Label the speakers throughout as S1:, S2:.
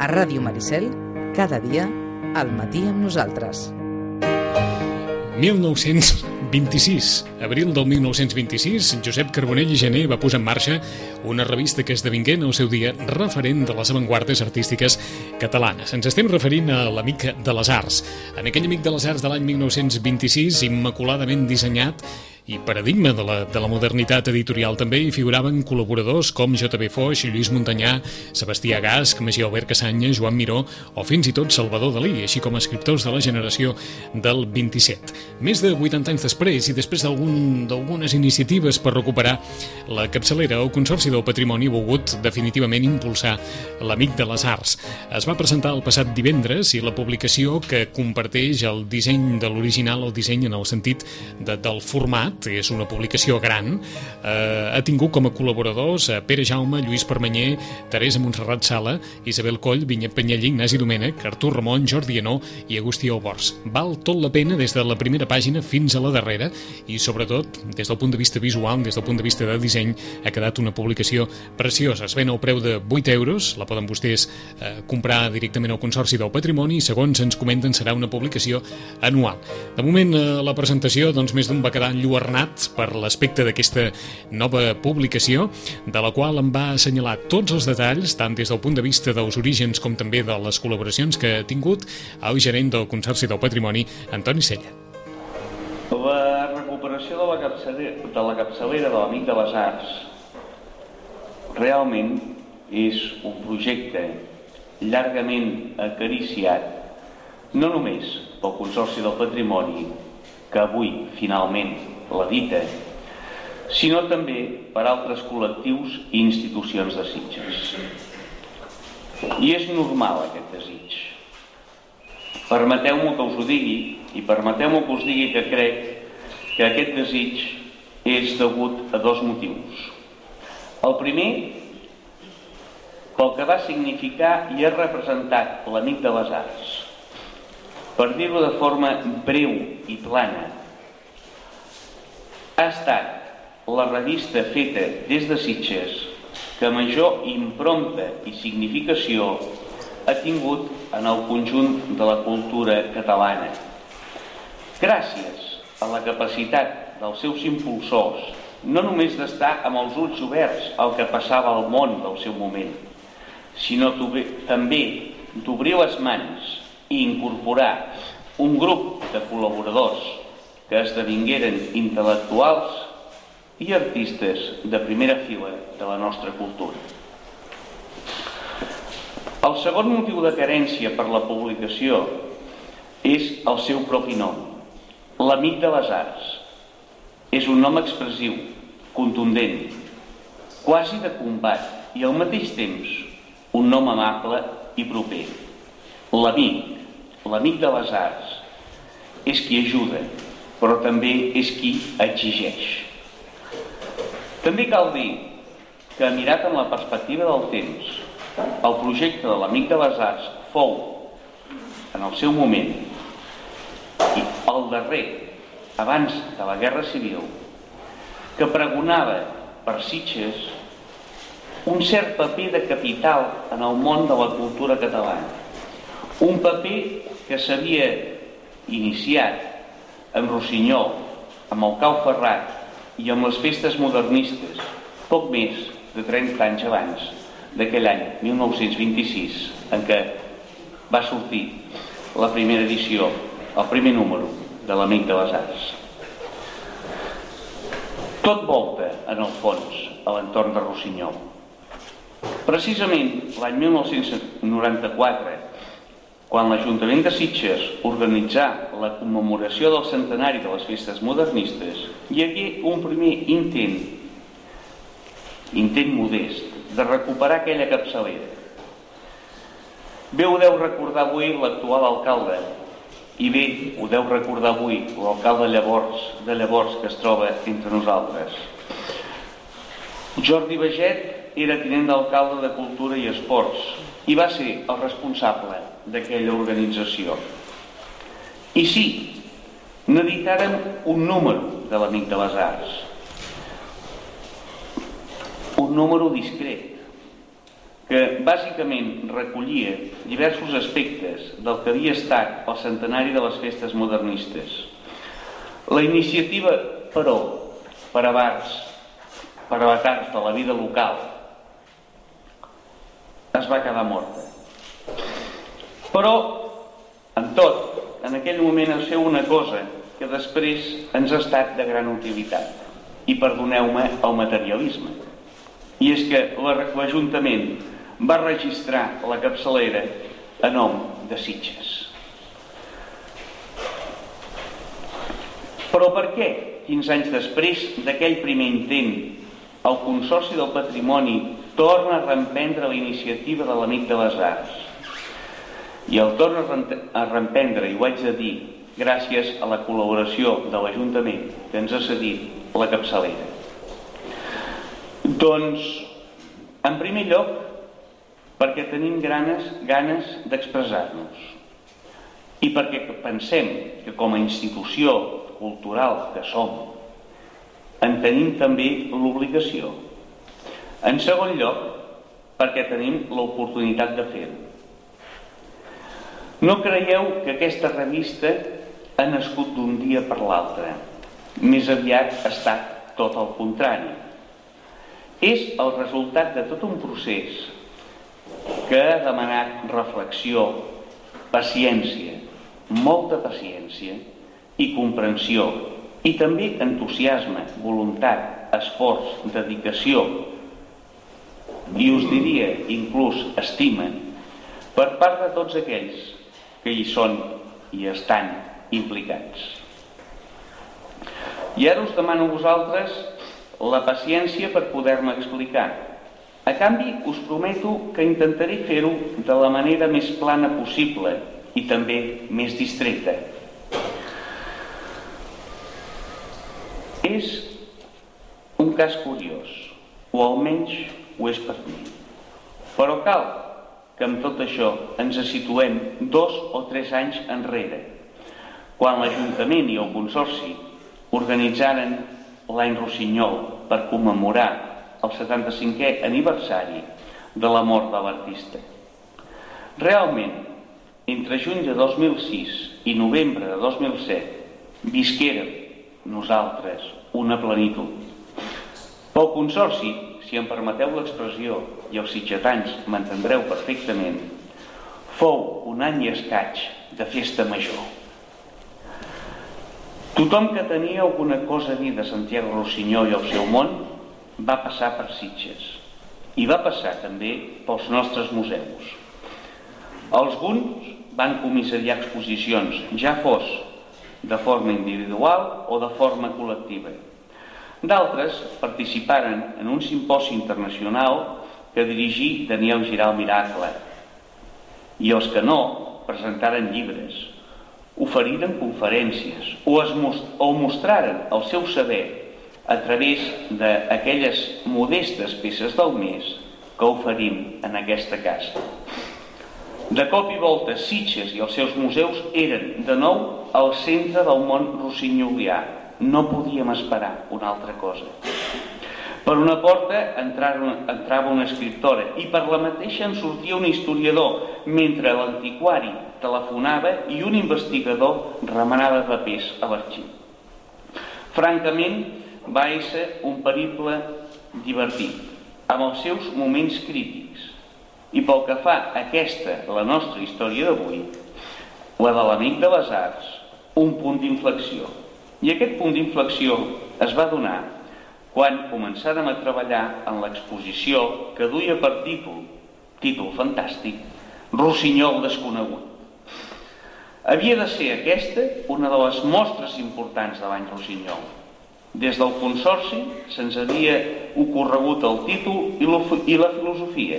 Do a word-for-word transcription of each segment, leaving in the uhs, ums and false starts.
S1: A Ràdio Maricel, cada dia, al matí amb nosaltres.
S2: mil nou-cents vint-i-sis, abril del mil nou-cents vint-i-sis, Josep Carbonell i Gené va posar en marxa una revista que esdevingué en el seu dia referent de les avantguardes artístiques catalanes. Ens estem referint a l'Amic de les Arts. En aquell Amic de les Arts de l'any mil nou-cents vint-i-sis, immaculadament dissenyat i paradigma de la, de la modernitat editorial, també hi figuraven col·laboradors com J B Foix, Lluís Montanyà, Sebastià Gasch, Magí Albert Cassanya, Joan Miró o fins i tot Salvador Dalí, així com escriptors de la generació del vint-i-set. Més de vuitanta anys després i després d'algun, d'algunes iniciatives per recuperar la capçalera, el Consorci del Patrimoni ha volgut definitivament impulsar l'Amic de les Arts. Es va presentar el passat divendres i la publicació, que comparteix el disseny de l'original, el disseny en el sentit de, del format, és una publicació gran, eh, ha tingut com a col·laboradors a Pere Jaume, Lluís Permanyer, Teresa Montserrat Sala, Isabel Coll, Vinyet Penyella, Ignasi Domènech, Artur Ramon, Jordi Enó i Agustí Albors. Val tot la pena des de la primera pàgina fins a la darrera i sobretot des del punt de vista visual, des del punt de vista de disseny, ha quedat una publicació preciosa. Es ven al preu de vuit euros, la poden vostès eh, comprar directament al Consorci del Patrimoni i, segons ens comenten, serà una publicació anual. De moment, eh, la presentació, doncs, més d'un va quedar enlluernat per l'aspecte d'aquesta nova publicació, de la qual em va assenyalar tots els detalls, tant des del punt de vista dels orígens com també de les col·laboracions que ha tingut el gerent del Consorci del Patrimoni, Antoni Sella.
S3: La recuperació de la capçalera de la capçalera de l'Amic de les Arts realment és un projecte llargament acariciat, no només pel Consorci del Patrimoni, que avui finalment l'edita, sinó també per altres col·lectius i institucions de Sitges. I és normal aquest desig. Permeteu-me que us ho digui, i permeteu-me que us digui que crec que aquest desig és degut a dos motius. El primer, pel que va significar i ha representat l'Amic de les Arts. Per dir-ho de forma breu i plana, ha estat la revista feta des de Sitges que major impronta i significació ha tingut en el conjunt de la cultura catalana. Gràcies a la capacitat dels seus impulsors, no només d'estar amb els ulls oberts al que passava al món del seu moment, sinó també d'obrir les mans i incorporar un grup de col·laboradors que esdevingueren intel·lectuals i artistes de primera fila de la nostra cultura. El segon motiu de carència per la publicació és el seu propi nom, l'Amic de les Arts. És un nom expressiu, contundent, quasi de combat i al mateix temps un nom amable i proper. L'Amic, l'Amic de les Arts, és qui ajuda, però també és qui exigeix. També cal dir que, mirat en la perspectiva del temps, el projecte de l'Amic de les Arts fou, en el seu moment, i el darrer, abans de la Guerra Civil, que pregonava per Sitges un cert paper de capital en el món de la cultura catalana. Un paper que s'havia iniciat amb Rossinyol, amb el Cau Ferrat i amb les festes modernistes, poc més de trenta anys abans d'aquell any mil nou-cents vint-i-sis, en què va sortir la primera edició, el primer número de l'Amic de les Arts. Tot volta, en el fons, a l'entorn de Rossinyol. Precisament l'any mil nou-cents noranta-quatre, quan l'Ajuntament de Sitges organitzà la commemoració del centenari de les festes modernistes, hi hagué un primer intent, intent modest, de recuperar aquella capçalera. Bé ho deu recordar avui l'actual alcalde, i bé ho deu recordar avui l'alcalde llavors, de llavors que es troba entre nosaltres. Jordi Baget era tinent d'alcalde de Cultura i Esports i va ser el responsable d'aquella organització. I sí, n'editàrem un número de l'Amic de les Arts. Un número discret, que bàsicament recollia diversos aspectes del que havia estat el centenari de les festes modernistes. La iniciativa, però, per abats, per avatars de la vida local, es va quedar morta. Però, en tot, en aquell moment es feu una cosa que després ens ha estat de gran utilitat, i perdoneu-me el materialisme, i és que l'Ajuntament va registrar la capçalera a nom de Sitges. Però per què, quinze anys després d'aquell primer intent, el Consorci del Patrimoni torna a reemprendre la iniciativa de l'Amic de les Arts? I el torna a reemprendre, i ho haig de dir, gràcies a la col·laboració de l'Ajuntament que ens ha cedit la capçalera. Doncs, en primer lloc, perquè tenim ganes, ganes d'expressar-nos i perquè pensem que com a institució cultural que som en tenim també l'obligació. En segon lloc, perquè tenim l'oportunitat de fer-ho. No creieu que aquesta revista ha nascut d'un dia per l'altre. Més aviat ha estat tot el contrari. És el resultat de tot un procés que ha demanat reflexió, paciència, molta paciència i comprensió, i també entusiasme, voluntat, esforç, dedicació, i us diria inclús estima, per part de tots aquells que hi són i estan implicats. I ara us demano a vosaltres la paciència per poder-me explicar. A canvi, us prometo que intentaré fer-ho de la manera més plana possible i també més distreta. És un cas curiós, o almenys ho és per mi. Però cal que amb tot això ens situem dos o tres anys enrere, quan l'Ajuntament i el Consorci organitzaren l'any Rossinyol per commemorar el setanta-cinquè aniversari de la mort de l'artista. Realment, entre juny de dos mil sis i novembre de dos mil set visquérem nosaltres una plenitud. Pel Consorci, si em permeteu l'expressió, i els sitgetans m'entendreu perfectament, fou un any i escaig de festa major. Tothom que tenia alguna cosa a dir de Santiago Rossinyol i el seu món va passar per Sitges i va passar també pels nostres museus. Alguns van comissariar exposicions, ja fos de forma individual o de forma col·lectiva. D'altres participaren en un simposi internacional que dirigí Daniel Giral Miracle, i els que no presentaren llibres, oferiren conferències o, es most o mostraren el seu saber a través d'aquelles modestes peces del mes que oferim en aquesta casa. De cop i volta, Sitges i els seus museus eren de nou al centre del món rossinyolià. No podíem esperar una altra cosa. Per una porta entrava una escriptora i per la mateixa en sortia un historiador, mentre l'antiquari telefonava i un investigador remenava papers a l'arxiu. Francament, va ésser un periple divertit, amb els seus moments crítics. I pel que fa a aquesta, la nostra història d'avui, la de l'Amic de les Arts, un punt d'inflexió. I aquest punt d'inflexió es va donar quan començàrem a treballar en l'exposició que duia per títol, títol fantàstic, Rossinyol desconegut. Havia de ser aquesta una de les mostres importants de l'any Rossinyol. Des del Consorci se'ns havia ocorregut el títol i la filosofia.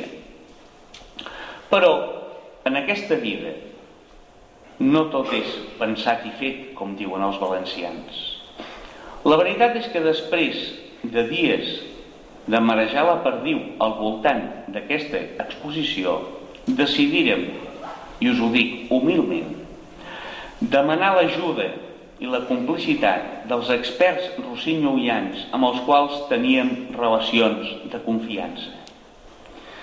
S3: Però en aquesta vida no tot és pensat i fet, com diuen els valencians. La veritat és que després de dies de marejar la perdiu al voltant d'aquesta exposició, decidirem, i us ho dic humilment, demanar l'ajuda i la complicitat dels experts rossinyolians amb els quals teníem relacions de confiança.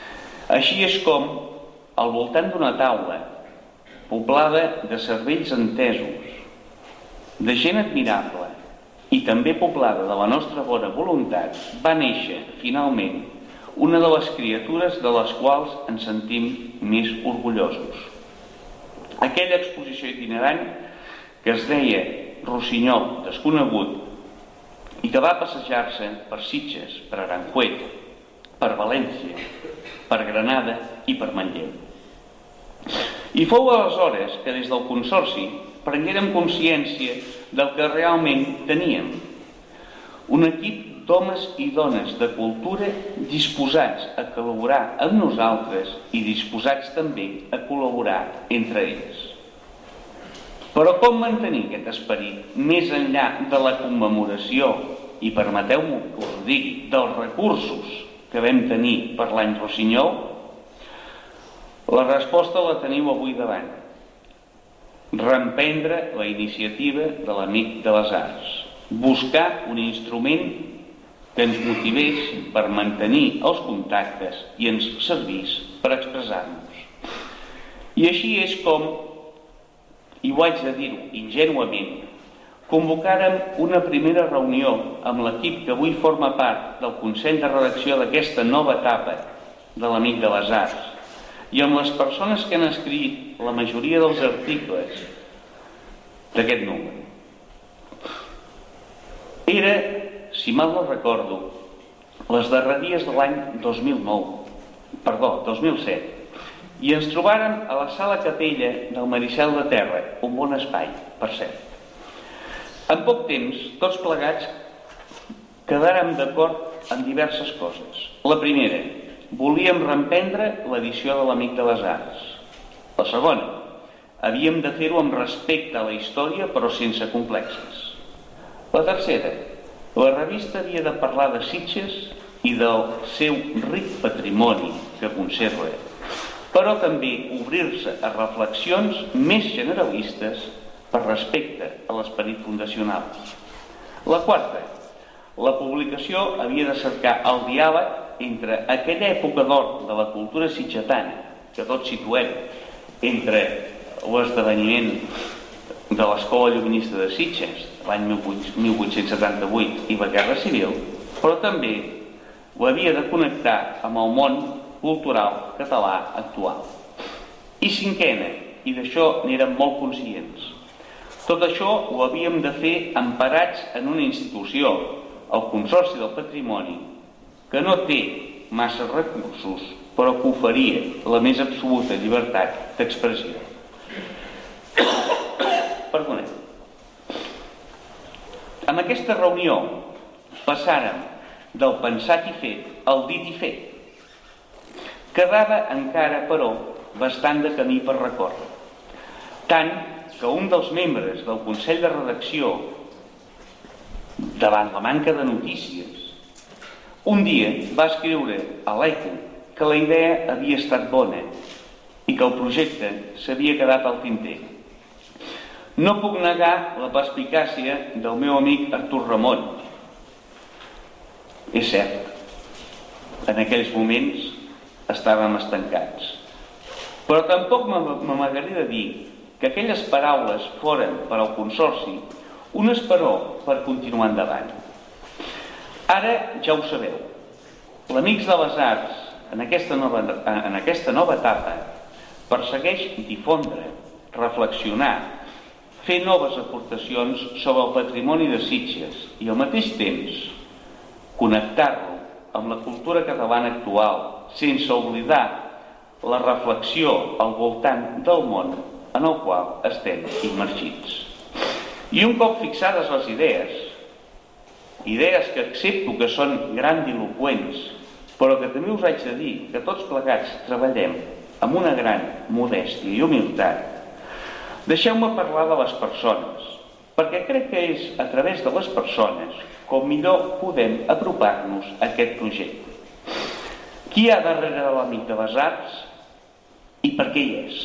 S3: Així és com, al voltant d'una taula, poblada de cervells entesos, de gent admirable i també poblada de la nostra bona voluntat, va néixer, finalment, una de les criatures de les quals ens sentim més orgullosos. Aquella exposició itinerant que es deia Rossinyol desconegut i que va passejar-se per Sitges, per Aranjuez, per València, per Granada i per Manlleu. I fou aleshores que des del Consorci prenguérem consciència del que realment teníem. Un equip d'homes i dones de cultura disposats a col·laborar amb nosaltres i disposats també a col·laborar entre ells. Però com mantenir aquest esperit més enllà de la commemoració i, permeteu-m'ho que us ho digui, dels recursos que vam tenir per l'any Rossinyol? La resposta la teniu avui davant. Reemprendre la iniciativa de l'Amic de les Arts. Buscar un instrument que ens motivés per mantenir els contactes i ens servís per expressar-nos. I així és com, i ho haig de dir-ho ingenuament, convocàrem una primera reunió amb l'equip que avui forma part del Consell de Redacció d'aquesta nova etapa de l'Amic de les Arts i amb les persones que han escrit la majoria dels articles d'aquest número. Era, si mal no recordo, les darreries de l'any dos mil nou, perdó, dos mil set, i ens trobàrem a la sala capella del Maricel de Terra, un bon espai, per cert. En poc temps, tots plegats quedàrem d'acord en diverses coses. La primera, volíem reemprendre l'edició de l'Amic de les Arts. La segona, havíem de fer-ho amb respecte a la història però sense complexes. La tercera, la revista havia de parlar de Sitges i del seu ric patrimoni que conserva, però també obrir-se a reflexions més generalistes per respecte a l'esperit fundacional. La quarta, la publicació havia de cercar el diàleg entre aquella època d'or de la cultura sitgetana, que tots situem entre l'esdeveniment de l'Escola Lluminista de Sitges, l'any mil vuit-cents setanta-vuit, i la Guerra Civil, però també ho havia de connectar amb el món cultural català actual. I cinquena, i d'això n'érem molt conscients, tot això ho havíem de fer emparats en una institució, el Consorci del Patrimoni, que no té massa recursos, però que oferia la més absoluta llibertat d'expressió. Perdoneu. En aquesta reunió passàrem del pensat i fet al dit i fet. Quedava encara, però, bastant de camí per recórrer. Tant que un dels membres del Consell de Redacció, davant la manca de notícies, un dia va escriure a l'Eco que la idea havia estat bona i que el projecte s'havia quedat al tinter. No puc negar la perspicàcia del meu amic Artur Ramon. És cert, en aquells moments estàvem estancats. Però tampoc m'amagaré de dir que aquelles paraules foren per al Consorci un esperó per continuar endavant. Ara ja ho sabeu, l'Amics de les Arts en aquesta nova, en aquesta nova etapa persegueix difondre, reflexionar, fer noves aportacions sobre el patrimoni de Sitges i al mateix temps connectar-lo amb la cultura catalana actual sense oblidar la reflexió al voltant del món en el qual estem immergits. I un cop fixades les idees, idees que accepto que són grandiloqüents, però que també us haig de dir que tots plegats treballem amb una gran modèstia i humilitat, deixeu-me parlar de les persones, perquè crec que és a través de les persones com millor podem apropar-nos a aquest projecte. Qui hi ha darrere de l'Amic de les Arts i per què hi és?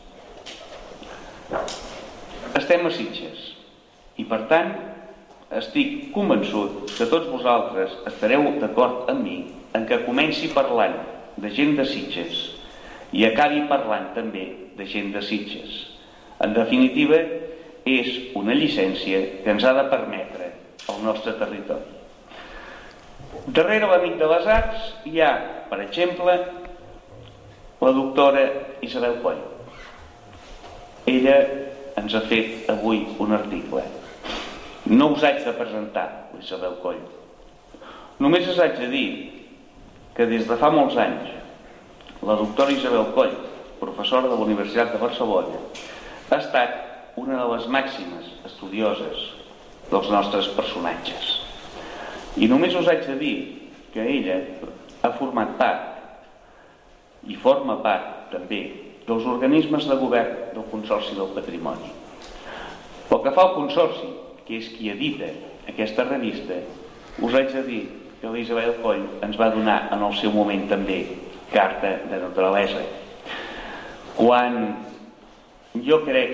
S3: Estem a Sitges i, per tant, estic convençut que tots vosaltres estareu d'acord amb mi en que comenci parlant de gent de Sitges i acabi parlant també de gent de Sitges. En definitiva, és una llicència que ens ha de permetre el nostre territori. Darrere l'amic de les arts hi ha, per exemple, la doctora Isabel Coll. Ella ens ha fet avui un article. No us haig de presentar l'Isabel Coll. Només us haig de dir que des de fa molts anys la doctora Isabel Coll, professora de la Universitat de Barcelona, ha estat una de les màximes estudioses dels nostres personatges. I només us haig de dir que ella ha format part i forma part també dels organismes de govern del Consorci del Patrimoni. Pel que fa al Consorci, que és qui edita aquesta revista, us haig de dir que l'Isabel Coll ens va donar en el seu moment també carta de naturalesa. Quan jo crec,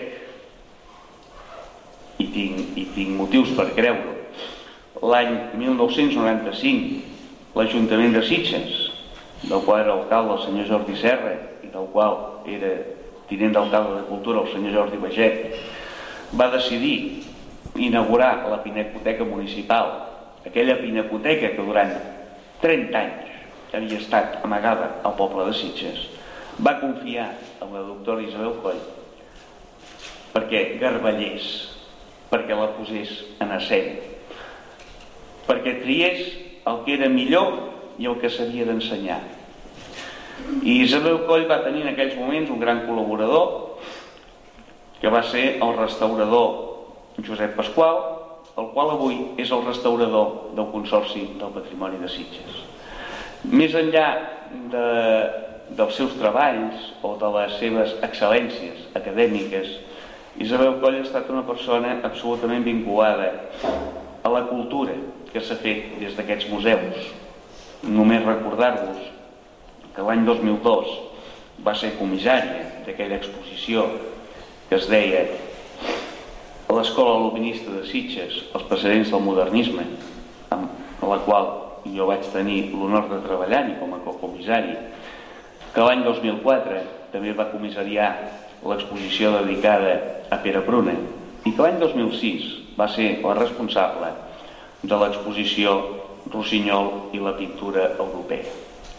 S3: i tinc, i tinc motius per creure-ho, l'any mil nou-cents noranta-cinc l'Ajuntament de Sitges, del qual era alcalde el senyor Jordi Serra i del qual era tinent d'alcalde de Cultura el senyor Jordi Baget, va decidir inaugurar la Pinacoteca Municipal, aquella pinacoteca que durant trenta anys havia estat amagada al poble de Sitges. Va confiar en la doctora Isabel Coll perquè garballés, perquè la posés en escena, perquè triés el que era millor i el que s'havia d'ensenyar. I Isabel Coll va tenir en aquells moments un gran col·laborador, que va ser el restaurador Josep Pasqual, el qual avui és el restaurador del Consorci del Patrimoni de Sitges. Més enllà de, dels seus treballs o de les seves excel·lències acadèmiques, Isabel Coll ha estat una persona absolutament vinculada a la cultura que s'ha fet des d'aquests museus. Només recordar-vos que l'any dos mil dos va ser comissària d'aquella exposició que es deia l'Escola Aluminista de Sitges, els precedents del modernisme, amb la qual jo vaig tenir l'honor de treballar-hi com a cocomissari, que l'any dos mil quatre també va comissariar l'exposició dedicada a Pere Pruna i que l'any dos mil sis va ser la responsable de l'exposició Rossinyol i la pintura europea.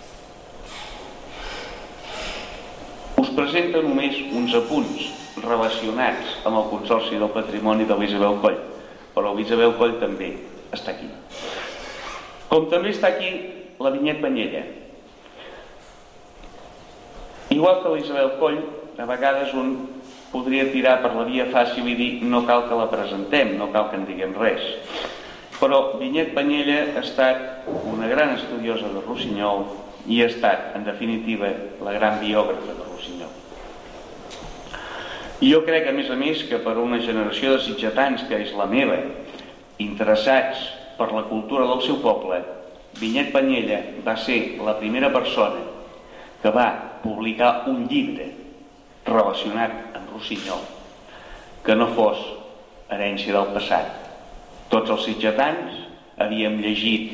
S3: Us presento només uns apunts relacionats amb el Consorci del Patrimoni de l'Isabel Coll, però l'Isabel Coll també està aquí. Com també està aquí la Vinyet Banyella. Igual que l'Isabel Coll, a vegades un podria tirar per la via fàcil i dir no cal que la presentem, no cal que en diguem res. Però Vinyet Banyella ha estat una gran estudiosa de Rossinyol i ha estat, en definitiva, la gran biògrafa de Rossinyol. I jo crec, a més a més, que per una generació de sitgetans, que és la meva, interessats per la cultura del seu poble, Vinyet Banyella va ser la primera persona que va publicar un llibre relacionat amb Rossinyol que no fos herència del passat. Tots els sitgetans havíem llegit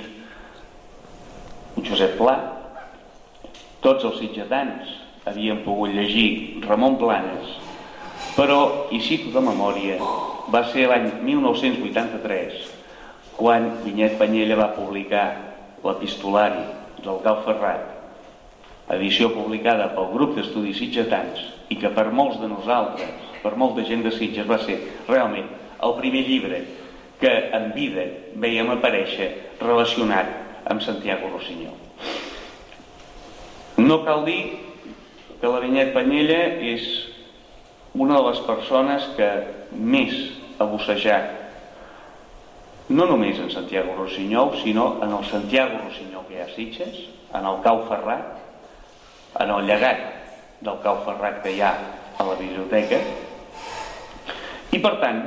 S3: Josep Pla, tots els sitgetans havíem pogut llegir Ramon Planes, però, i cito de memòria, va ser l'any mil nou-cents vuitanta-tres quan Vinyet Banyella va publicar l'epistolari del Cau Ferrat, edició publicada pel grup d'estudis sitgetans i que per molts de nosaltres, per molta gent de Sitges, va ser realment el primer llibre que en vida veiem aparèixer relacionat amb Santiago Rossinyol. No cal dir que la Vinyet Banyella és una de les persones que més ha bussejat no només en Santiago Rossinyol, sinó en el Santiago Rossinyol que hi ha a Sitges, en el Cau Ferrat, en el llegat del Cau Ferrat que hi ha a la biblioteca, i per tant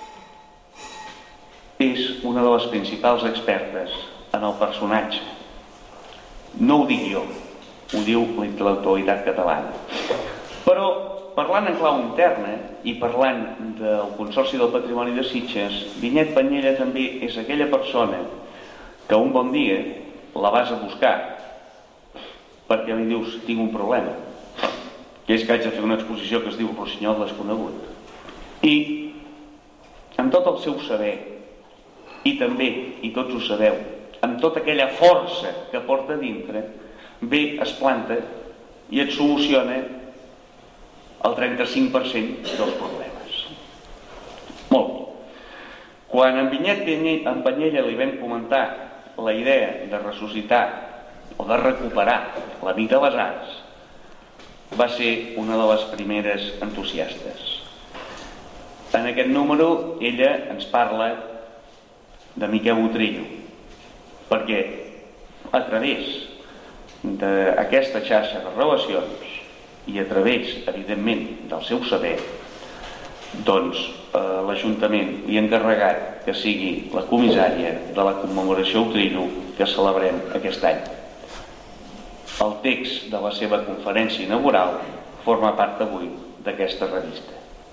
S3: és una de les principals expertes en el personatge. No ho dic jo, ho diu la intel·lectualitat catalana. Però parlant en clau interna i parlant del Consorci del Patrimoni de Sitges, Vinyet Banyella també és aquella persona que un bon dia la vas a buscar perquè li dius tinc un problema, que és que haig de fer una exposició que es diu Rossinyol desconegut, i amb tot el seu saber, i també, i tots ho sabeu, amb tota aquella força que porta dintre, ve, es planta i et soluciona el trenta-cinc per cent dels problemes. Molt bé. Quan en Vinyet en Panyella li vam comentar la idea de ressuscitar o de recuperar l'Amic de les Arts, va ser una de les primeres entusiastes. En aquest número ella ens parla de Miquel Utrillo, perquè a través d'aquesta xarxa de relacions i a través, evidentment, del seu saber, doncs eh, l'Ajuntament li ha encarregat que sigui la comissària de la commemoració Utrillo que celebrem aquest any. El text de la seva conferència inaugural forma part avui d'aquesta revista.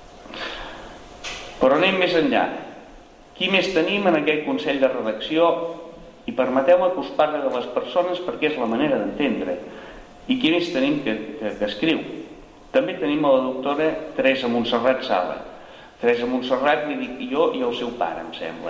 S3: Però anem més enllà. Qui més tenim en aquest Consell de Redacció? I permeteu-me que us parli de les persones perquè és la manera d'entendre. I qui més tenim que, que, que escriu? També tenim a la doctora Teresa Montserrat Sala. Teresa Montserrat, li dic jo i el seu pare, em sembla.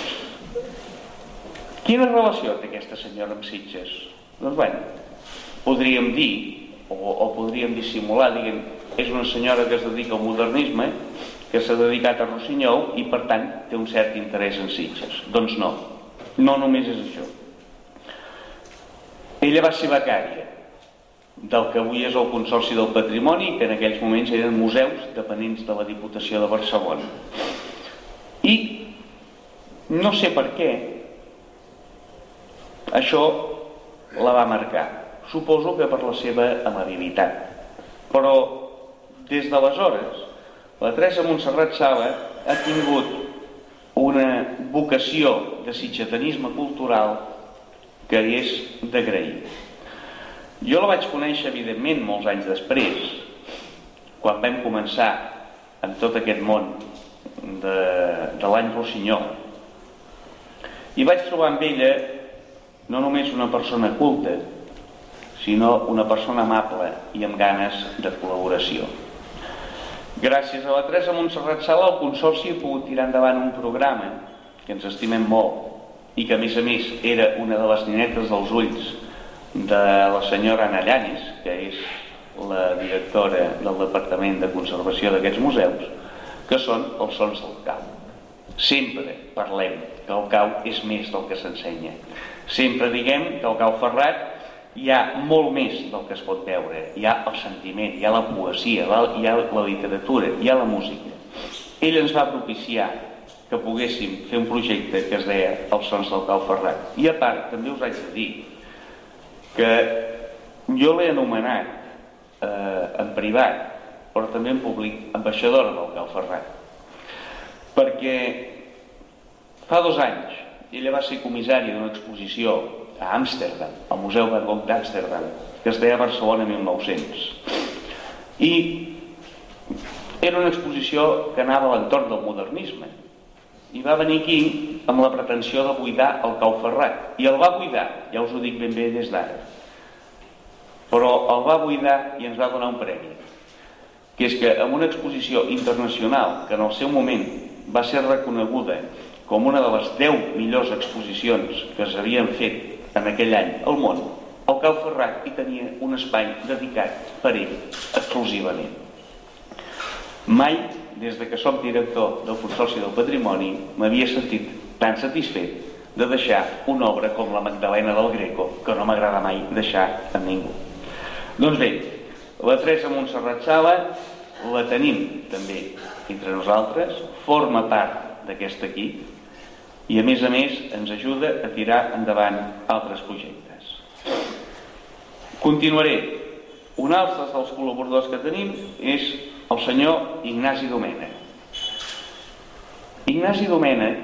S3: Quina relació té aquesta senyora amb Sitges? Doncs bé, podríem dir, o, o podríem dissimular, diguem, és una senyora que es dedica al modernisme, que s'ha dedicat a Rossinyol i per tant té un cert interès en Sitges. Doncs no, no només és això. Ella va ser becària del que avui és el Consorci del Patrimoni, que en aquells moments eren museus dependents de la Diputació de Barcelona. I no sé per què això la va marcar. Suposo que per la seva amabilitat. Però des d'aleshores la Teresa Montserrat Sala ha tingut una vocació de sitgetanisme cultural que és d'agrair. Jo la vaig conèixer, evidentment, molts anys després, quan vam començar en tot aquest món de, de l'any Rossinyol. I vaig trobar amb ella no només una persona culta, sinó una persona amable i amb ganes de col·laboració. Gràcies a la Teresa Montserrat Sala, el Consorci ha pogut tirar endavant un programa que ens estimem molt i que, a més a més, era una de les ninetes dels ulls de la senyora Ana Llanes, que és la directora del Departament de Conservació d'aquests museus, que són els sons del cau. Sempre parlem que el cau és més del que s'ensenya. Sempre diguem que al Cau Ferrat hi ha molt més del que es pot veure. Hi ha el sentiment, hi ha la poesia, hi ha la literatura, hi ha la música. Ell ens va propiciar que poguéssim fer un projecte que es deia Els sons del Cau Ferrat. I a part, també us haig de dir que jo l'he anomenat eh, en privat, però també en públic, ambaixadora del Cau Ferrat. Perquè fa dos anys ella va ser comissària d'una exposició a Amsterdam, al Museu Van Gogh d'Amsterdam, que es deia Barcelona mil nou-cents. I era una exposició que anava a l'entorn del modernisme. I va venir aquí amb la pretensió de buidar el Cau Ferrat. I el va buidar, ja us ho dic ben bé des d'ara. Però el va buidar i ens va donar un premi. Que és que en una exposició internacional, que en el seu moment va ser reconeguda com una de les deu millors exposicions que s'havien fet en aquell any al món, el Cau Ferrat hi tenia un espai dedicat per ell exclusivament. Mai, des de que soc director del Consorci del Patrimoni, m'havia sentit tan satisfet de deixar una obra com la Magdalena del Greco, que no m'agrada mai deixar a ningú. Doncs bé, la Teresa Montserrat Sala la tenim també entre nosaltres, forma part d'aquest equip i a més a més ens ajuda a tirar endavant altres projectes. Continuaré. Un altre dels col·laboradors que tenim és el senyor Ignasi Domènech. Ignasi Domènech,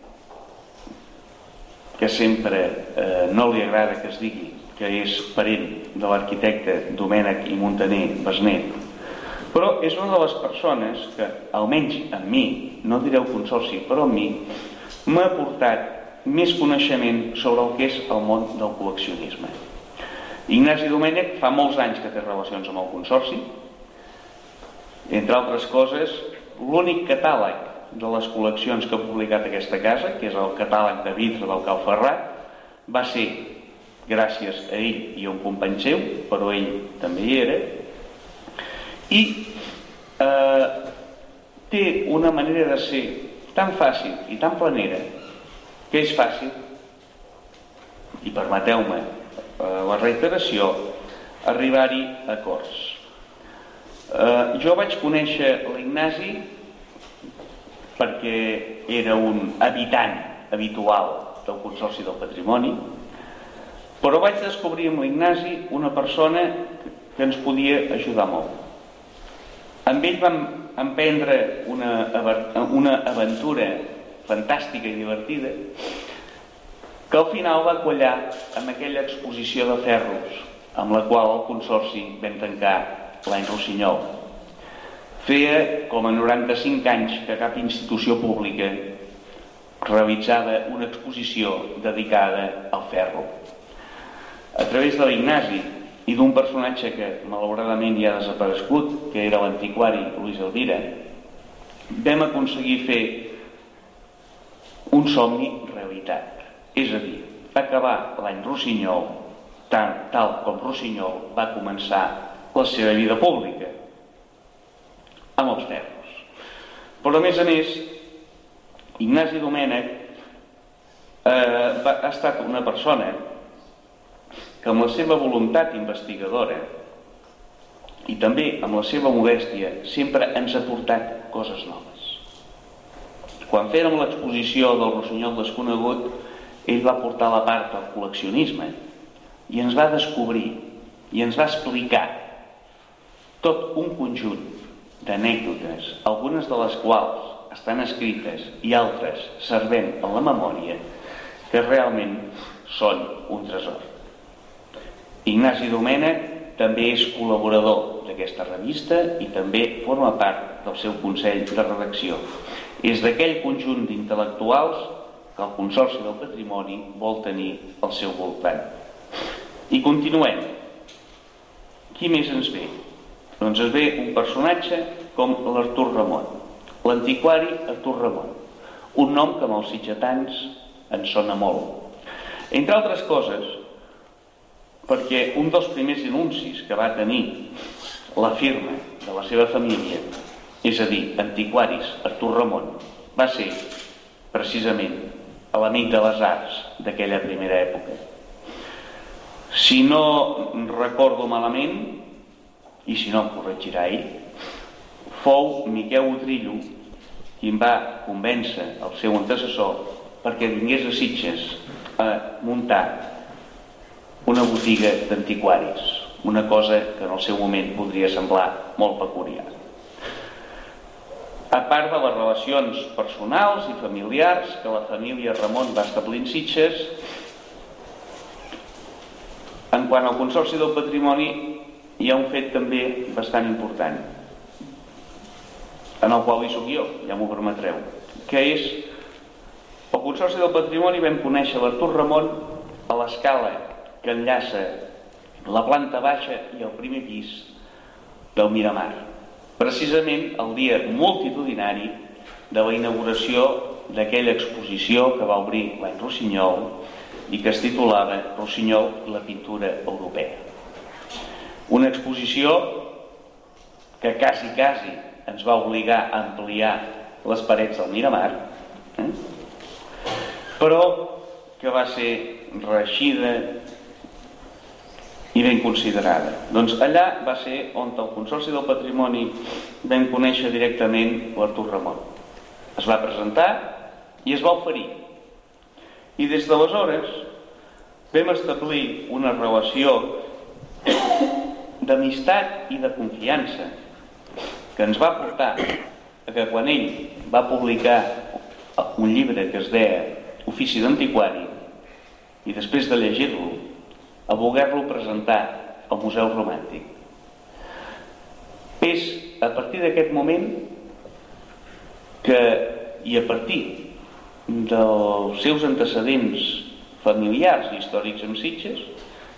S3: que sempre eh, no li agrada que es digui que és parent de l'arquitecte Domènech i Montaner Besnet, però és una de les persones que, almenys amb mi, no direu Consorci, però amb mi, m'ha aportat més coneixement sobre el que és el món del col·leccionisme. Ignasi Domènech fa molts anys que té relacions amb el Consorci. Entre altres coses, l'únic catàleg de les col·leccions que ha publicat aquesta casa, que és el catàleg de vidre del Cal Ferrat, va ser gràcies a ell i a un company seu, però ell també hi era, i eh, té una manera de ser tan fàcil i tan planera que és fàcil, i permeteu-me eh, la reiteració, arribar-hi a acords. Eh, jo vaig conèixer l'Ignasi perquè era un habitant habitual del Consorci del Patrimoni, però vaig descobrir en l'Ignasi una persona que ens podia ajudar molt. Amb ell vam emprendre una, una aventura fantàstica i divertida que al final va quallar amb aquella exposició de ferros amb la qual el Consorci vam tancar l'any Rossinyol. Feia com a noranta-cinc anys que cap institució pública realitzava una exposició dedicada al ferro. A través de l'Ignasi i d'un personatge que malauradament ja ha desaparegut, que era l'antiquari Luis Elvira, vam aconseguir fer un somni realitat. És a dir, acabar l'any Rossinyol tant, tal com Rossinyol va començar la seva vida pública, amb els ferros. Però a més a més, Ignasi Domènech eh, va, ha estat una persona que amb la seva voluntat investigadora i també amb la seva modèstia sempre ens ha portat coses noves. Quan fèrem l'exposició del Rossinyol desconegut, ell va portar la part del col·leccionisme i ens va descobrir i ens va explicar tot un conjunt d'anècdotes, algunes de les quals estan escrites i altres servent en la memòria, que realment són un tresor. Ignasi Domènech també és col·laborador d'aquesta revista i també forma part del seu consell de redacció. És d'aquell conjunt d'intel·lectuals que el Consorci del Patrimoni vol tenir al seu voltant. I continuem. Qui més ens ve? Doncs es ve un personatge com l'Artur Ramon, l'antiquari Artur Ramon, un nom que amb els sitgetans ens sona molt. Entre altres coses, perquè un dels primers anuncis que va tenir la firma de la seva família, és a dir, Antiquaris Artur Ramon, va ser precisament l'amic de les arts d'aquella primera època. Si no recordo malament, i si no em corregirà ell, fou Miquel Utrillo qui em va convèncer el seu antecessor perquè vingués a Sitges a muntar una botiga d'antiquaris, una cosa que en el seu moment podria semblar molt peculiar. A part de les relacions personals i familiars que la família Ramon va establir en Sitges, en quant al Consorci del Patrimoni hi ha un fet també bastant important, en el qual hi soc jo, ja m'ho permetreu, que és el Consorci del Patrimoni vam conèixer l'Artur Ramon a l'escala que enllaça la planta baixa i el primer pis del Miramar, precisament el dia multitudinari de la inauguració d'aquella exposició que va obrir l'any Rossinyol i que es titulava Rossinyol, la pintura europea. Una exposició que quasi, quasi ens va obligar a ampliar les parets del Miramar, eh? però que va ser reeixida i ben considerada. Doncs allà va ser on el Consorci del Patrimoni vam conèixer directament l'Artur Ramon. Es va presentar i es va oferir. I des d'aleshores vam establir una relació d'amistat i de confiança que ens va portar a que quan ell va publicar un llibre que es deia Ofici d'Antiquari i després de llegir-lo a voler-lo presentar al Museu Romàntic. És a partir d'aquest moment que, i a partir dels seus antecedents familiars i històrics amb Sitges,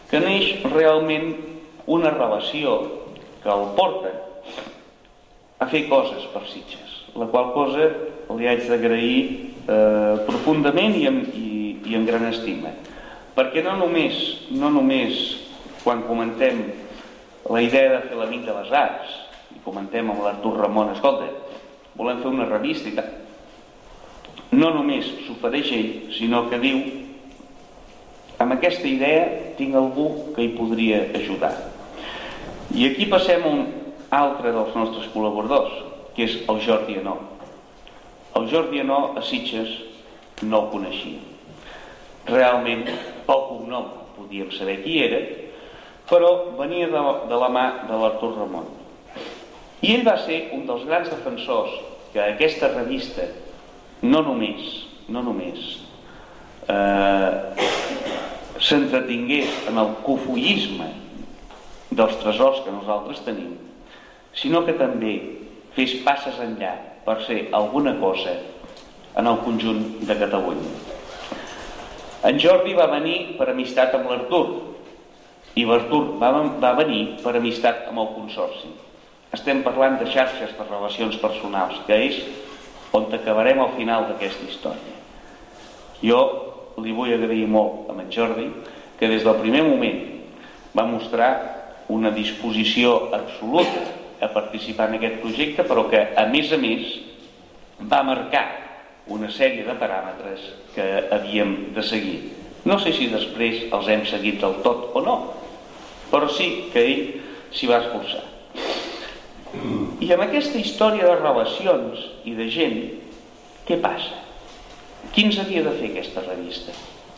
S3: que neix realment una relació que el porta a fer coses per Sitges, la qual cosa li haig d'agrair eh, profundament i amb, i, i amb gran estima, perquè no només, no només quan comentem la idea de fer l'Amic de les Arts i comentem amb l'Artur Ramon, escolta, volem fer una revista i tal, no només s'ofereix ell, sinó que diu, amb aquesta idea tinc algú que hi podria ajudar. I aquí passem a un altre dels nostres col·laboradors, que és el Jordi Anó. El Jordi Anó a Sitges no el coneixia. Realment, pel cognom podíem saber qui era, però venia de, de la mà de l'Artur Ramon. I ell va ser un dels grans defensors que aquesta revista no només, no només eh, s'entretingués en el cofollisme dels tresors que nosaltres tenim, sinó que també fes passes enllà per fer alguna cosa en el conjunt de Catalunya. En Jordi va venir per amistat amb l'Artur i l'Artur va, va venir per amistat amb el Consorci. Estem parlant de xarxes de relacions personals, que és on acabarem al final d'aquesta història. Jo li vull agrair molt a en Jordi que des del primer moment va mostrar una disposició absoluta a participar en aquest projecte, però que a més a més va marcar una sèrie de paràmetres que havíem de seguir. No sé si després els hem seguit del tot o no, però sí que ell s'hi va esforçar. I amb aquesta història de relacions i de gent, què passa? Qui ens havia de fer aquesta revista?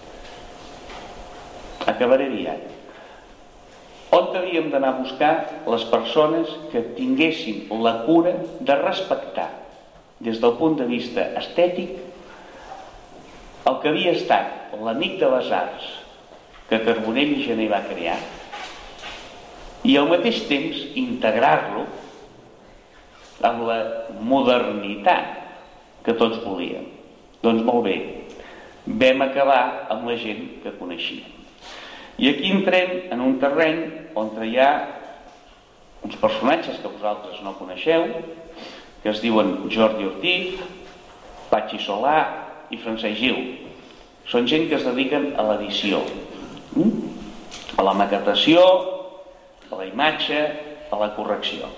S3: Acabaré dient. On havíem d'anar a buscar les persones que tinguessin la cura de respectar des del punt de vista estètic el que havia estat l'Amic de les Arts que Carbonell i Gené va crear i al mateix temps integrar-lo amb la modernitat que tots volíem. Doncs molt bé, vam acabar amb la gent que coneixíem. I aquí entrem en un terreny on hi ha uns personatges que vosaltres no coneixeu, que es diuen Jordi Ortiz, Patxi Solà i Francesc Gil. Són gent que es dediquen a l'edició, a la maquetació, a la imatge, a la correcció.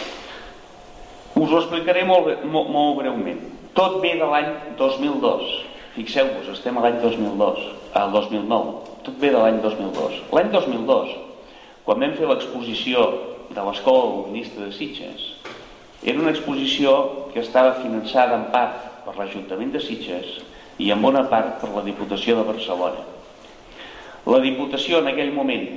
S3: Us ho explicaré molt, molt, molt breument. Tot ve de l'any dos mil dos. Fixeu-vos, estem a l'any dos mil dos, al dos mil nou. Tot ve de l'any dos mil dos. L'any dos mil dos, quan vam fer l'exposició de l'Escola Luminista de Sitges, era una exposició que estava finançada en part per l'Ajuntament de Sitges i en bona part per la Diputació de Barcelona. La Diputació en aquell moment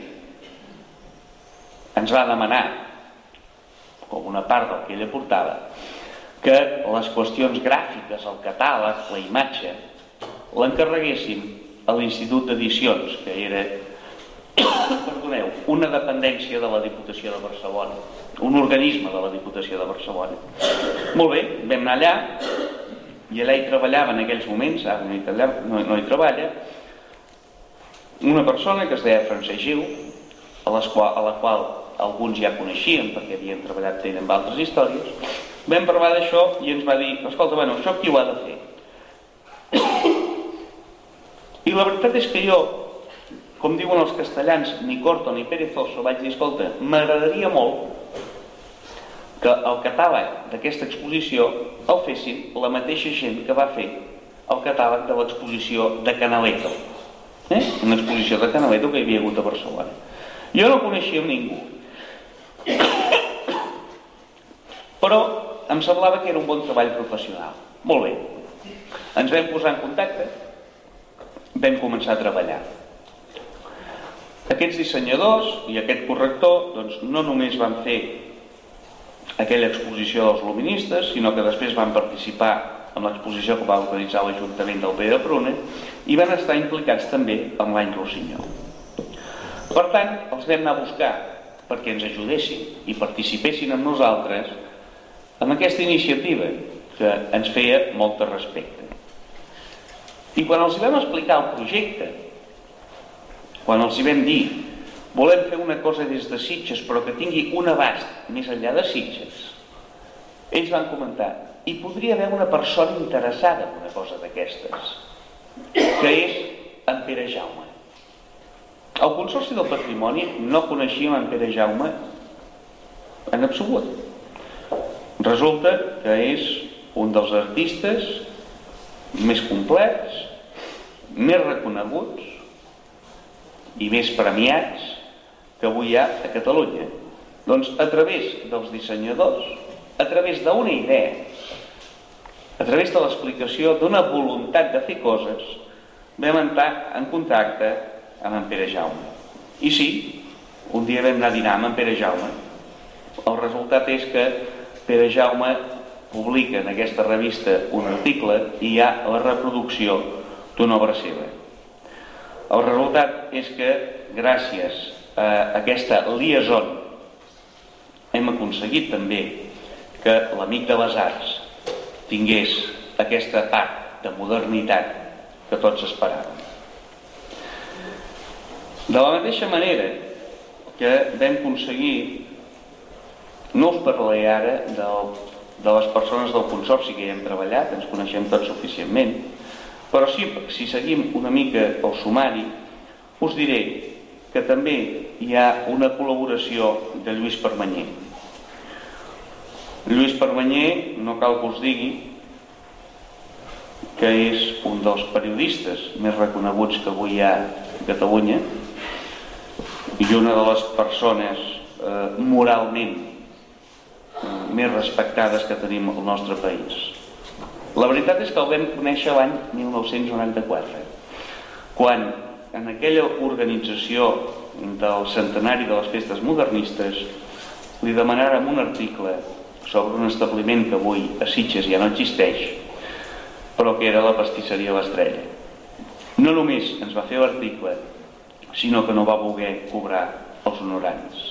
S3: ens va demanar, com una part del que ella portava, que les qüestions gràfiques, el catàleg, la imatge, l'encarreguéssim a l'Institut d'Edicions, que era perdoneu, una dependència de la Diputació de Barcelona, un organisme de la Diputació de Barcelona. Molt bé, vam anar allà, i allà hi treballava en aquells moments, ara no hi, treballa, no, no hi treballa, una persona que es deia Francesc Gil, a, les qual, a la qual alguns ja coneixien perquè havien treballat amb altres històries. Vam parlar d'això i ens va dir, escolta, bueno, això qui ho ha de fer? I la veritat és que jo, com diuen els castellans, ni corto ni perezoso, vaig dir, escolta, m'agradaria molt que el catàleg d'aquesta exposició el fessin la mateixa gent que va fer el catàleg de l'exposició de Canaletto, eh? Una exposició de Canaletto que hi havia hagut a Barcelona. Jo no coneixia ningú, però em semblava que era un bon treball professional. Molt bé, ens vam posar en contacte, vam començar a treballar. Aquests dissenyadors i aquest corrector doncs, no només van fer aquella exposició dels luministes, sinó que després van participar en l'exposició que va organitzar l'Ajuntament del Pere de Pruna i van estar implicats també en l'any Rossinyol. Per tant, els vam anar a buscar perquè ens ajudessin i participessin amb nosaltres en aquesta iniciativa que ens feia molt de respecte. I quan els vam explicar el projecte, quan els vam dir volem fer una cosa des de Sitges però que tingui un abast més enllà de Sitges. Ells van comentar, hi podria haver una persona interessada en una cosa d'aquestes, que és en Pere Jaume. El Consorci del Patrimoni no coneixíem en Pere Jaume en absolut. Resulta que és un dels artistes més complets, més reconeguts i més premiats que avui hi ha a Catalunya. Doncs a través dels dissenyadors, a través d'una idea, a través de l'explicació d'una voluntat de fer coses, vam entrar en contacte amb en Pere Jaume. I sí, un dia vam anar a dinar amb en Pere Jaume. El resultat és que Pere Jaume publica en aquesta revista un article i hi ha la reproducció d'una obra seva. El resultat és que gràcies a aquesta liaison hem aconseguit també que l'Amic de les Arts tingués aquesta part de modernitat que tots esperàvem. De la mateixa manera que vam aconseguir, no us parlaré ara de, de les persones del Consorci que hi hem treballat, ens coneixem tots suficientment, però sí, si seguim una mica el sumari, us diré que també hi ha una col·laboració de Lluís Permanyer. Lluís Permanyer, no cal que us digui que és un dels periodistes més reconeguts que avui hi ha a Catalunya i una de les persones eh, moralment eh, més respectades que tenim al nostre país. La veritat és que el vam conèixer l'any mil nou-cents noranta-quatre, quan en aquella organització del centenari de les festes modernistes li demanàrem un article sobre un establiment que avui a Sitges ja no existeix, però que era la pastisseria L'Estrella. No només ens va fer l'article, sinó que no va voler cobrar els honoraris.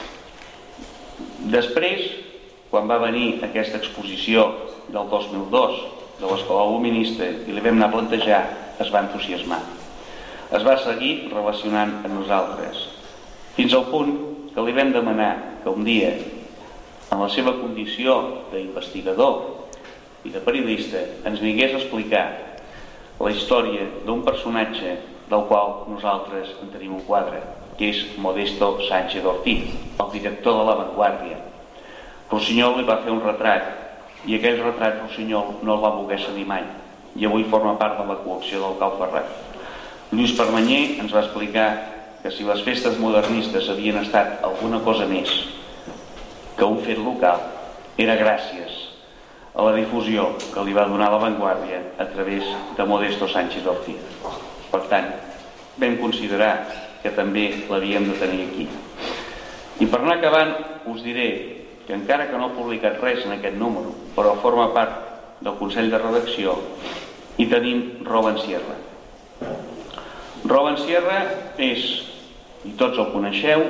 S3: Després, quan va venir aquesta exposició del dos mil dos de l'Escola Luminista i li vam anar a plantejar, es va entusiasmar. Es va seguir relacionant amb nosaltres, fins al punt que li vam demanar que un dia, en la seva condició d'investigador i de periodista, ens vingués a explicar la història d'un personatge del qual nosaltres en tenim un quadre, que és Modesto Sánchez Ortiz, el director de La Vanguardia. Rossinyol li va fer un retrat i aquell retrat Rossinyol no el va voler cedir mai i avui forma part de la col·lecció del Cal Ferrat. Lluís Permanyer ens va explicar que si les festes modernistes havien estat alguna cosa més que un fet local, era gràcies a la difusió que li va donar La Vanguardia a través de Modesto Sánchez Ortiz. Per tant, vam considerar que també l'havíem de tenir aquí. I per anar acabant, us diré que encara que no he publicat res en aquest número, però forma part del Consell de Redacció, hi tenim Roban Sierra. Roban Sierra és, i tots el coneixeu,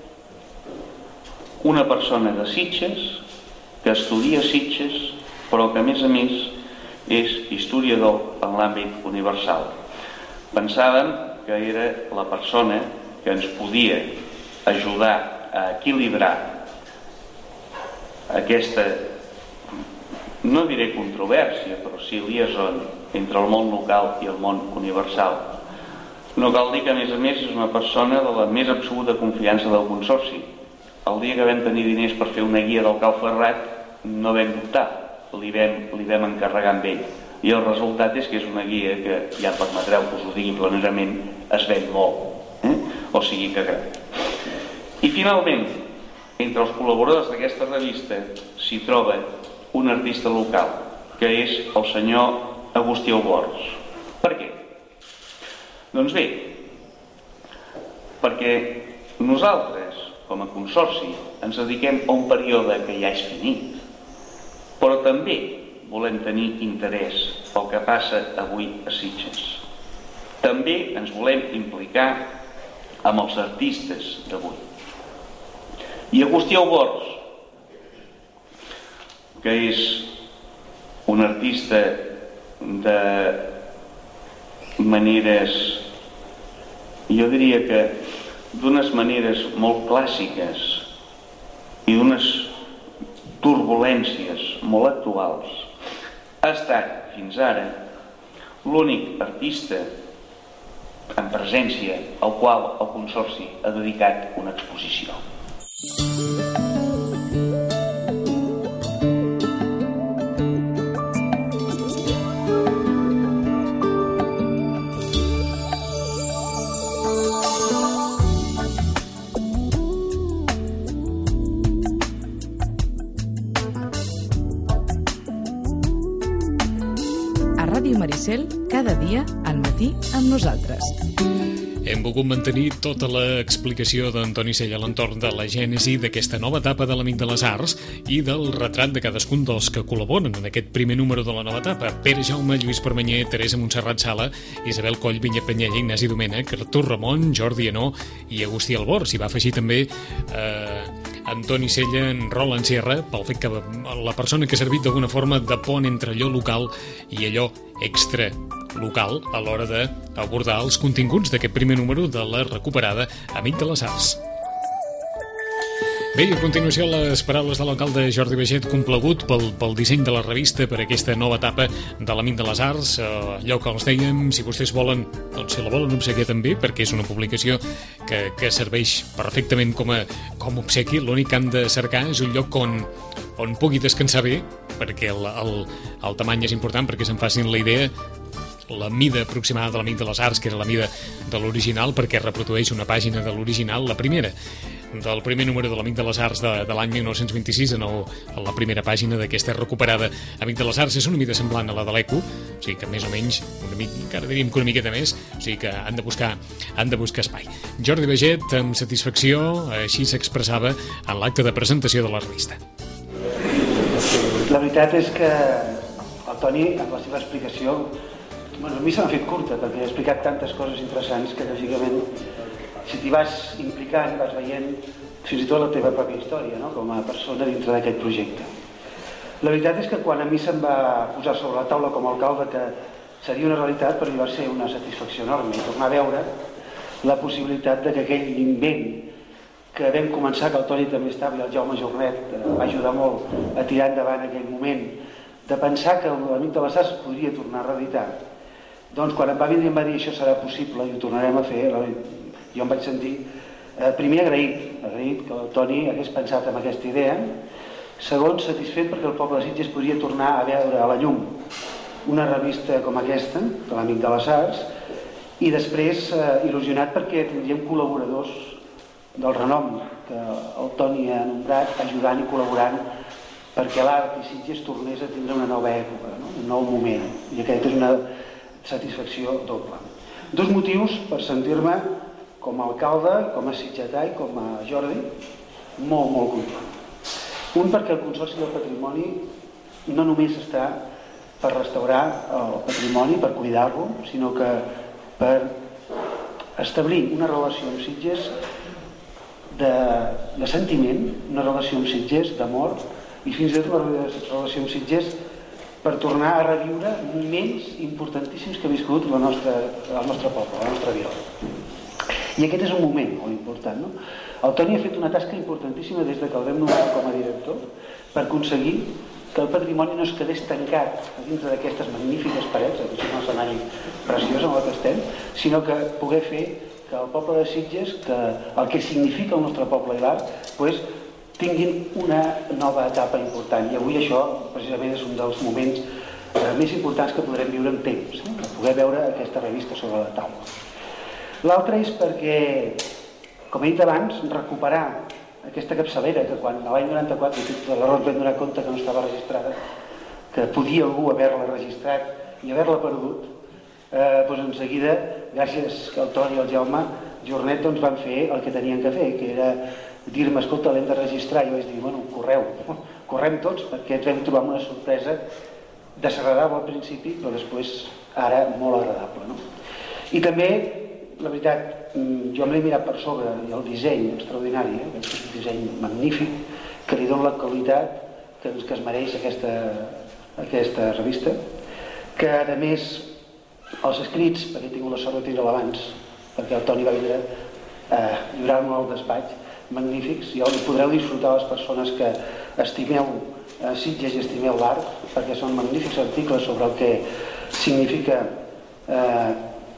S3: una persona de Sitges, que estudia Sitges, però que a més a més és historiador en l'àmbit universal. Pensàvem que era la persona que ens podia ajudar a equilibrar aquesta, no diré controvèrsia, però sí liaison entre el món local i el món universal. No cal dir que a més a més és una persona de la més absoluta confiança del Consorci. El dia que vam tenir diners per fer una guia del Cal Ferrat no vam dubtar, li vam, li vam encarregar amb ell. I el resultat és que és una guia que, ja permetreu que us ho digui planerament, es ven molt, eh? O sigui que gran. I finalment, entre els col·laboradors d'aquesta revista s'hi troba un artista local, que és el senyor Agustí Albors. Per què? Doncs bé, perquè nosaltres, com a consorci, ens dediquem a un període que ja és finit, però també volem tenir interès pel que passa avui a Sitges. També ens volem implicar amb els artistes d'avui. I Agustí Albors, que és un artista de maneres, jo diria que d'unes maneres molt clàssiques i d'unes turbulències molt actuals, ha estat fins ara l'únic artista en presència al qual el Consorci ha dedicat una exposició.
S1: Maricel, cada dia al matí amb nosaltres.
S2: Hem volgut mantenir tota l'explicació d'Antoni Sella a l'entorn de la gènesi d'aquesta nova etapa de l'Amic de les Arts i del retrat de cadascun dels que col·laboren en aquest primer número de la nova etapa. Pere Jaume, Lluís Permanyer, Teresa Montserrat Sala, Isabel Coll, Vinya Penyella, Ignasi Domènech, Artur Ramon, Jordi Anó i Agustí Albor. S'hi va afegir també eh, Antoni Sella en Roland Sierra, pel fet que la persona que ha servit d'alguna forma de pont entre allò local i allò extra local a l'hora d'abordar els continguts d'aquest primer número de la recuperada Amic de les Arts. Bé, i a continuació les paraules de l'alcalde Jordi Baiget, complagut pel, pel disseny de la revista per aquesta nova etapa de l'Amic de les Arts. Allò que els dèiem, si vostès volen, doncs si la volen obsequiar també, perquè és una publicació que, que serveix perfectament com a, com a obsequi, l'únic que han de cercar és un lloc on, on pugui descansar bé, perquè el, el, el tamany és important, perquè se'n facin la idea, la mida aproximada de l'Amic de les Arts, que era la mida de l'original, perquè reprodueix una pàgina de l'original, la primera, del primer número de l'Amic de les Arts de, de l'any mil nou-cents vint-i-sis en, el, en la primera pàgina d'aquesta recuperada Amic de les Arts. És una mida semblant a la de l'Eco, o sigui que més o menys, una mica, encara diríem que una miqueta més, o sigui que han de buscar, han de buscar espai. Jordi Baiget, amb satisfacció, així s'expressava en l'acte de presentació de la revista.
S4: La veritat és que el Toni, amb la seva explicació, bueno, a mi se m'ha fet curta, perquè he explicat tantes coses interessants que, lògicament, si t'hi vas implicant, vas veient fins i tot la teva pròpia història, no?, com a persona dintre d'aquest projecte. La veritat és que quan a mi se'm va posar sobre la taula com a alcalde que seria una realitat, per mi va ser una satisfacció enorme i tornar a veure la possibilitat de que aquell invent que vam començar, que el Toni també estava i el Jaume Jornet va ajudar molt a tirar endavant aquell moment, de pensar que l'Amic de les Arts podria tornar a reeditar. Doncs quan em va vindre i em va dir això serà possible i ho tornarem a fer, jo em vaig sentir eh, primer agraït, agraït que el Toni hagués pensat en aquesta idea, segon satisfet perquè el poble de Sitges podria tornar a veure a la llum una revista com aquesta, de l'Amic de les Arts, i després eh, il·lusionat perquè tindríem col·laboradors del renom que el Toni ha nombrat, ajudant i col·laborant perquè l'art i Sitges tornés a tindre una nova època, no?, un nou moment, i aquest és una satisfacció doble. Dos motius per sentir-me com a alcalde, com a sitgetà i com a Jordi, molt, molt content. Un, perquè el Consorci del Patrimoni no només està per restaurar el patrimoni, per cuidar-lo, sinó que per establir una relació amb Sitges de, de sentiment, una relació amb Sitges, d'amor, i fins i tot una relació amb Sitges per tornar a reviure moments importantíssims que ha viscut la nostra, el nostre poble, la nostra vila. I aquest és un moment molt important, no? El Toni ha fet una tasca importantíssima des que el vam nomenar com a director per aconseguir que el patrimoni no es quedés tancat a dintre d'aquestes magnífiques parets, que és un escenari preciós en el que estem, sinó que poder fer que el poble de Sitges, que el que significa el nostre poble i l'art, pues, tinguin una nova etapa important. I avui això precisament és un dels moments eh, més importants que podrem viure en temps, eh? Poder veure aquesta revista sobre la taula. L'altre és perquè, com he dit abans, recuperar aquesta capçalera que quan l'any noranta-quatre l'Arrot vam donar compte que no estava registrada, que podia algú haver-la registrat i haver-la perdut, eh, doncs en seguida, gràcies que el Toni i el Jaume Jornet doncs, van fer el que tenien que fer, que era dir-me, escolta, l'hem de registrar. I jo vaig dir, bueno, correu, correm tots, perquè ens vam trobar una sorpresa desagradable al principi, però després ara molt agradable, no? I també, la veritat, jo me l'he mirat per sobre, i el disseny extraordinari, eh? És un disseny magnífic, que li dona la qualitat que, que es mereix aquesta, aquesta revista, que a més els escrits, perquè he tingut la sort de tindre'l abans, perquè el Toni va vindre hi haurà un nou despatx magnífics, i el podreu disfrutar les persones que estimeu Sitges i estimeu l'art, perquè són magnífics articles sobre el que significa eh,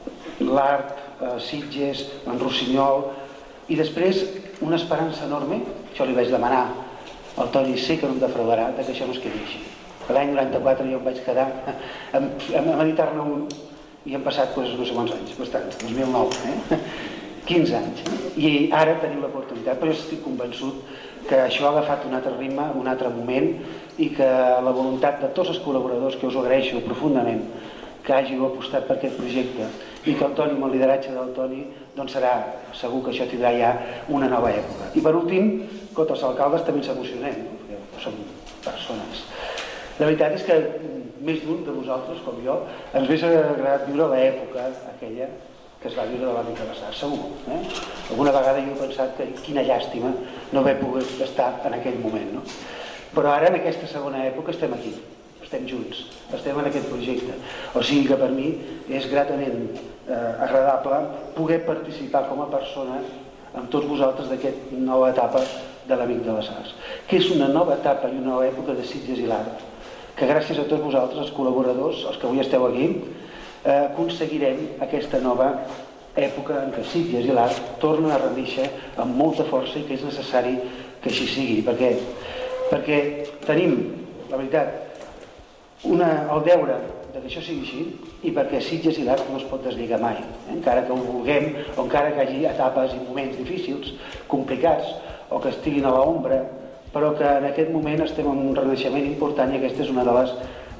S4: l'art, eh, Sitges, en Rossinyol, i després una esperança enorme, això li vaig demanar al Toni, sé que no em defraudarà, que això no es quedi així. L'any noranta-quatre jo em vaig quedar a, a meditar-ne un, i han passat doncs, no sé quants anys, bastant, dos mil nou, eh? quinze anys, i ara tenim l'oportunitat, però jo estic convençut que això ha agafat un altre ritme, un altre moment, i que la voluntat de tots els col·laboradors, que us ho agraeixo profundament, que hàgiu apostat per aquest projecte, i que el Toni, amb el lideratge del Toni, doncs serà segur que això tindrà ja una nova època. I per últim, tots els alcaldes també ens emocionem, no? Perquè som persones. La veritat és que més d'un de vosaltres, com jo, ens hauria agradat viure l'època aquella que es va viure de l'Amic de les Arts, segur. Eh? Alguna vegada jo he pensat que quina llàstima no haver pogut estar en aquell moment. No? Però ara, en aquesta segona època, estem aquí, estem junts, estem en aquest projecte. O sigui que per mi és gratament eh, agradable poder participar com a persona amb tots vosaltres d'aquesta nova etapa de l'Amic de les Arts, que és una nova etapa i una nova època de Sitges i l'art, que gràcies a tots vosaltres, els col·laboradors, els que avui esteu aquí, eh, aconseguirem aquesta nova època en què Sitges i l'art tornen a renéixer amb molta força, i que és necessari que així sigui. Per què? Perquè tenim, la veritat, una, el deure que això sigui així, i perquè Sitges i l'art no es pot deslligar mai, eh? encara que ho vulguem, o encara que hi hagi etapes i moments difícils, complicats, o que estiguin a l'ombra, però que en aquest moment estem en un renaixement important, i aquesta és una de les,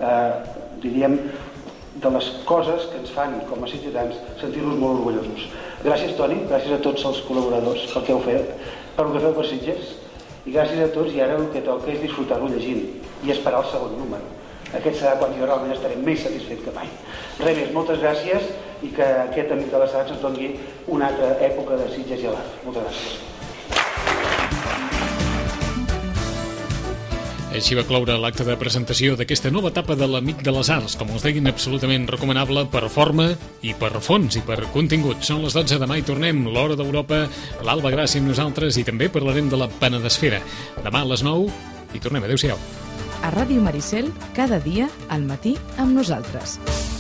S4: eh, diríem, de les coses que ens fan, com a ciutadans, sentir-nos molt orgullosos. Gràcies, Toni, gràcies a tots els col·laboradors pel que heu fet, per el que feu per Sitges, i gràcies a tots, i ara el que toca és disfrutar-ho llegint, i esperar el segon número. Aquest serà quan jo realment estaré més satisfet que mai. Res més, moltes gràcies, i que aquest Amic de les Arts ens doni una altra època de Sitges i l'art. Moltes gràcies.
S2: Així va cloure l'acte de presentació d'aquesta nova etapa de l'Amic de les Arts, com us deien, absolutament recomanable per forma i per fons i per contingut. Són les dotze de demà i tornem, l'Hora d'Europa, l'Alba Gràcia amb nosaltres, i també parlarem de la Penedesfera. Demà a les nou i tornem. Adéu-siau.
S1: A Ràdio Maricel, cada dia al matí amb nosaltres.